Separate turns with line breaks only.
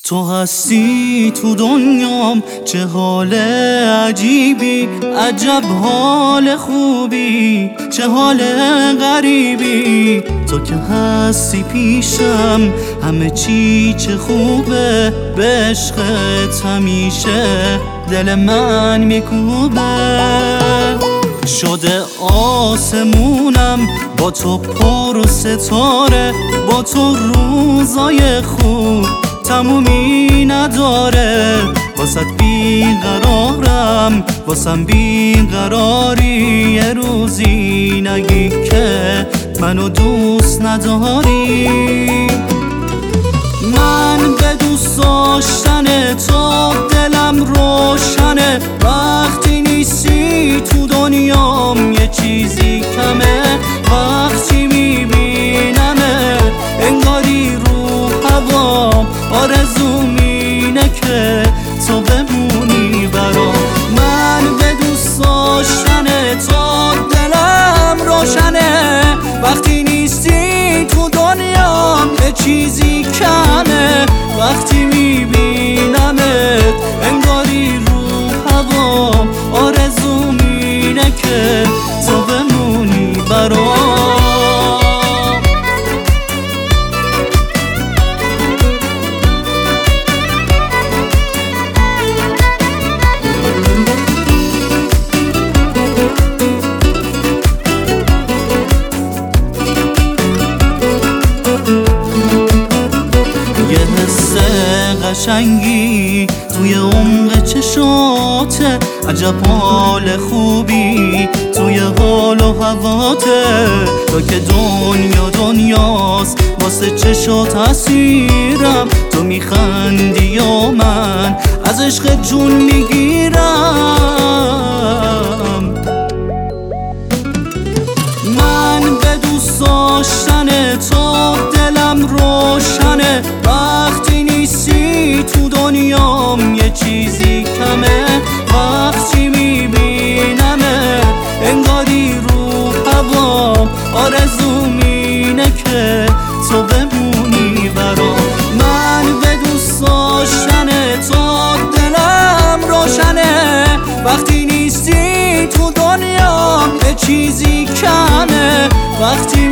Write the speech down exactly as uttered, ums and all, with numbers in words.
تو هستی تو دنیام، چه حال عجیبی، عجب حال خوبی، چه حال غریبی. تو که هستی پیشم همه چی چه خوبه، به عشقت همیشه دل من میکوبه. شده آسمونم با تو پر و ستاره، با تو روزای خوب تمومی نداره. واسه بیقرارم، واسم بیقراری، یه روزی نگی که منو دوست نداری. من به دوست داشتن تو دلم روشنه، وقتی نیستی تو دنیام یه چیزی کمه. وقتی میبینمه انگاری رو هوام، آرزوم اینه که تو بمونی برام. من به دوست داشتن تو دلم روشنه، وقتی نیستی تو دنیام یه چیزی کمه. وقتی میبینمت انگاری رو هوام، آرزوم اینه که تو بمونی برام. یه حس قشنگی توی عمق چشاته، عجب حال خوبی توی حال و هواته. تو که دنیا دنیاست واسه چشات اسیرم، تو میخندی و من از عشق جون میگیرم. من به دوست داشتن تو دلم روشنه، وقتی نیستی تو دنیام یه چیزی کمه. وقتی میبینمه انگاری رو هوام، آرزوم اینه که تو بمونی برام. من به دوست داشتن تو دلم روشنه، وقتی نیستی تو دنیام یه چیزی کمه. وقتی